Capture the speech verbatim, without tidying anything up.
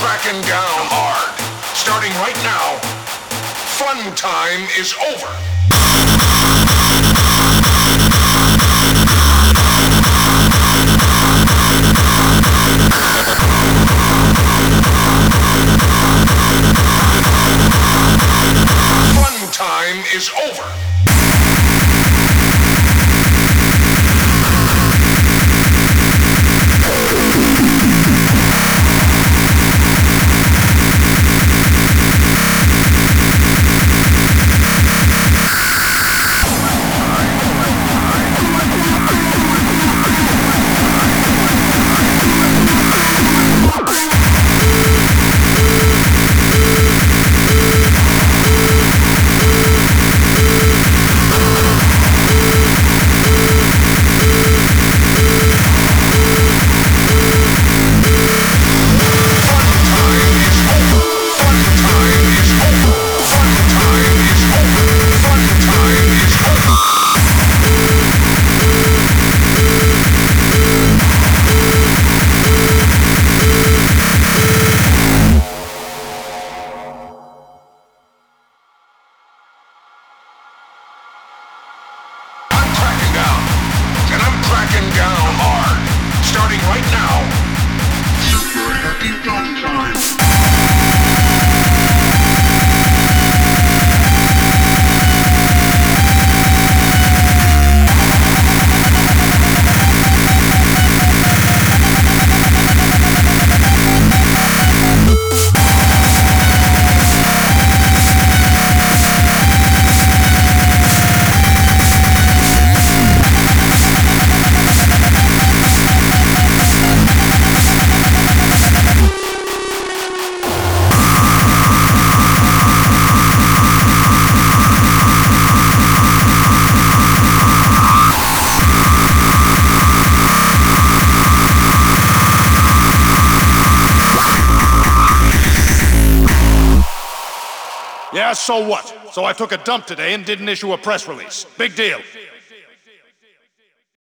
cracking down hard. Starting right now, fun time is over. Fun time is over. Cracking down hard. Starting right now. Super happy fun time. Yeah, so what? So I took a dump today and didn't issue a press release. Big deal.